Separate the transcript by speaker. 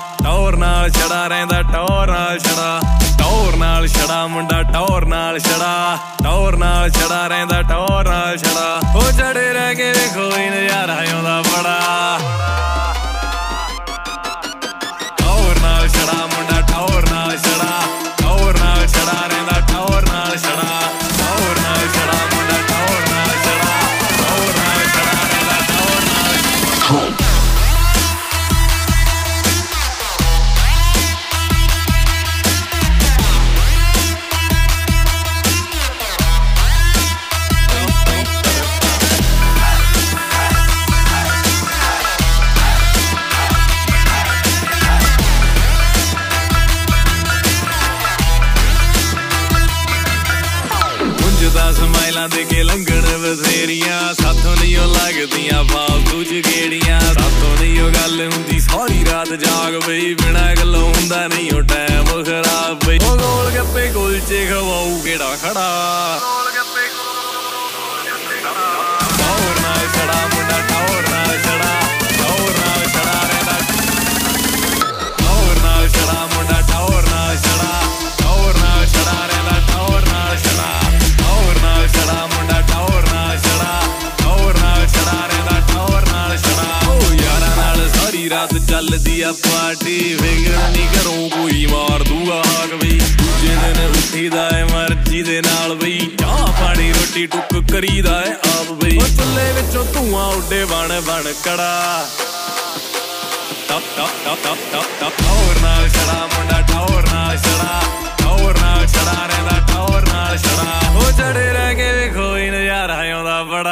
Speaker 1: ਟੌਰ ਨਾਲ ਛੜਾ ਰਹਿੰਦਾ ਟੌਰ ਨਾਲ ਛੜਾ ਟੌਰ ਨਾਲ ਛੜਾ ਮੁੰਡਾ ਟੌਰ ਨਾਲ ਛੜਾ ਟੌਰ ਨਾਲ ਛੜਾ ਰਹਿੰਦਾ ਟੌਰ ਨਾਲ ਛੜਾ ਉਹ ਚੜੇ ਰਹਿ ਕੇ ਵੇਖੋ ਹੀ ਨਜ਼ਾਰਾ ਆਉਂਦਾ ਬੜਾ ਟੌਰ ਨਾਲ ਛੜਾ ਮੁੰਡਾ ਟੌਰ ਨਾਲ ਛੜਾ ਟੌਰ ਨਾਲ ਛੜਾ ਰਹਿੰਦਾ ਟੌਰ ਨਾਲ ਛੜਾ ਟੌਰ ਨਾਲ ਛੜਾ ਮੁੰਡਾ ਟੌਰ ਨਾਲ ਛੜਾ ਟੌਰ ਨਾਲ ਛੜਾ ਰਹਿੰਦਾ ਟੌਰ ਨਾਲ ਛੜਾ ਸਮਾਈਲਾਂ ਦੇ ਕੇ ਲੰਘਣ ਬਥੇਰੀਆਂ ਸਾਥੋਂ ਨਹੀਂ ਉਹ ਲੱਗਦੀਆਂ ਫਾਲਤੂ ਚ ਗੇੜੀਆਂ ਸਾਥੋਂ ਨਹੀਂ ਉਹ ਗੱਲ ਹੁੰਦੀ ਸਾਰੀ ਰਾਤ ਜਾਗ ਬਈ ਬਿਨਾਂ ਗੱਲੋਂ ਹੁੰਦਾ ਨਹੀਂ ਉਹ ਟਾਈਮ ਖਰਾਬ ਬਈ ਉਹ ਗੋਲ ਗੱਪੇ ਕੁਲਚੇ ਖਵਾਊ ਕਿਹੜਾ ਖੜਾ ਟੌਰ ਨਾਲ ਛੜਾ ਮੁੰਡਾ ਟੌਰ ਨਾਲ ਛੜਾ ਟੌਰ ਨਾਲ ਛੜਾ ਰਹਿੰਦਾ ਟੌਰ ਨਾਲ ਛੜਾ ਮੁੰਡਾ ਟੌਰ ਨਾਲ ਛੜਾ ਟੌਰ ਨਾਲ ਛੜਾ ਰਹਿੰਦਾ ਟੌਰ ਨਾਲ ਛੜਾ ਛੜਾ ਮੁੰਡਾ ਟੌਰ ਨਾਲ ਛੜਾ ਟੌਰ ਨਾਲ ਛੜਾ ਰਹਿੰਦਾ ਟੌਰ ਨਾਲ ਛੜਾ ਉਹ ਯਾਰਾਂ ਨਾਲ ਸਾਰੀ ਰਾਤ ਚੱਲਦੀ ਆ ਪਾਰਟੀ ਫਿਕਰ ਨਹੀਂ ਘਰੋਂ ਕੋਈ ਮਾਰ ਦੂਗਾ ਹਾਕ ਬਈ ਦੂਜੇ ਦਿਨ ਉੱਠੀਦਾ ਏ ਮਰਜ਼ੀ ਦੇ ਨਾਲ ਬਈ ਚਾਹ ਪਾਣੀ ਰੋਟੀ ਟੁੱਕ ਕਰੀਦਾ ਏ ਆਪ ਬਈ ਉਹ ਚੁੱਲ੍ਹੇ ਵਿੱਚੋਂ ਧੂਆਂ ਉੱਡੇ ਬਣ ਬਣ ਕੜਾ ਟਪ ਟਪ ਟਪ ਟਪ ਟਪ ਟਪ ਟੌਰ ਨਾਲ ਛੜਾ ਮੁੰਡਾ ਟੌਰ ਨਾਲ ਛੜਾ ਟੌਰ ਨਾਲ ਛੜਾ ਰਹਿੰਦਾ ਟੌਰ ਨਾਲ ਛੜਾ ਉਹ ਚੜੇ ਰਹਿ ਕੇ ਵੇਖੋ ਹੀ ਨਜ਼ਾਰਾ ਆਉਂਦਾ ਬੜਾ